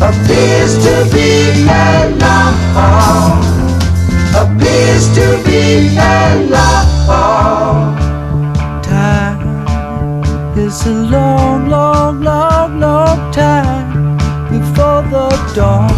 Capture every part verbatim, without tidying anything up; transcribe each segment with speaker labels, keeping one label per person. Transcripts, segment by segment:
Speaker 1: appears to be alone, appears to be alone.
Speaker 2: Time is a long, long, long, long time before the dawn.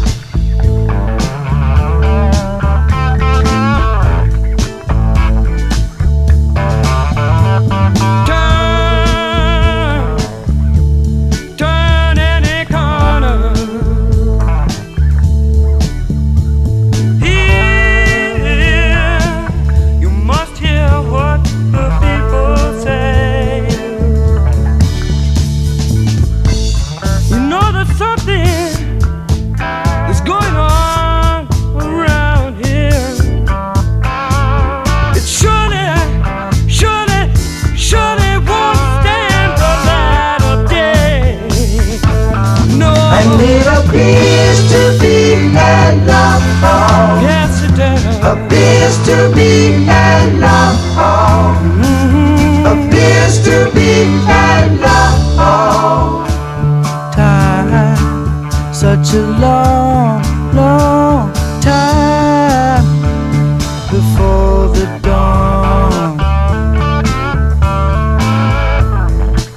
Speaker 1: It appears to be alone,
Speaker 2: yes, it does.
Speaker 1: appears to be alone.